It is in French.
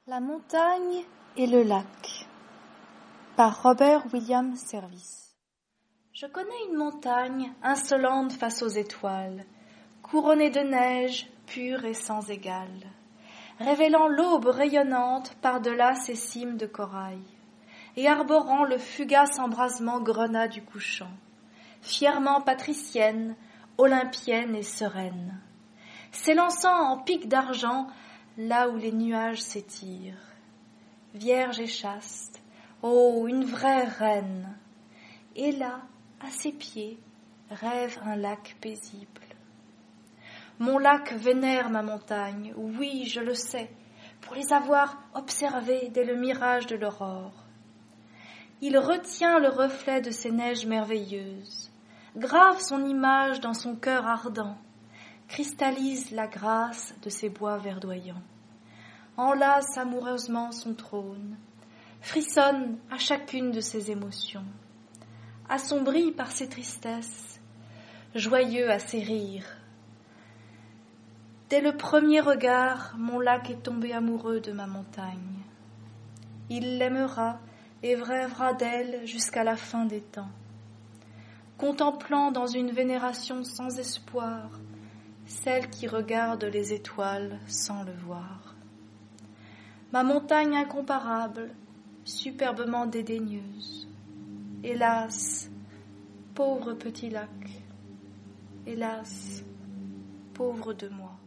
La montagne et le lac par Robert William Service. Je connais une montagne insolente face aux étoiles, couronnée de neige pure et sans égale, révélant l'aube rayonnante par-delà ses cimes de corail, et arborant le fugace embrasement grenat du couchant, fièrement patricienne, olympienne et sereine, s'élançant en pic d'argent là où les nuages s'étirent. Vierge et chaste, oh, une vraie reine. Et là, à ses pieds, rêve un lac paisible. Mon lac vénère ma montagne, oui, je le sais, pour les avoir observées dès le mirage de l'aurore. Il retient le reflet de ces neiges merveilleuses, grave son image dans son cœur ardent, cristallise la grâce de ses bois verdoyants, enlace amoureusement son trône, frissonne à chacune de ses émotions, assombri par ses tristesses, joyeux à ses rires. Dès le premier regard, mon lac est tombé amoureux de ma montagne. Il l'aimera et rêvera d'elle jusqu'à la fin des temps, contemplant dans une vénération sans espoir celle qui regarde les étoiles sans le voir. Ma montagne incomparable, superbement dédaigneuse. Hélas, pauvre petit lac, hélas, pauvre de moi.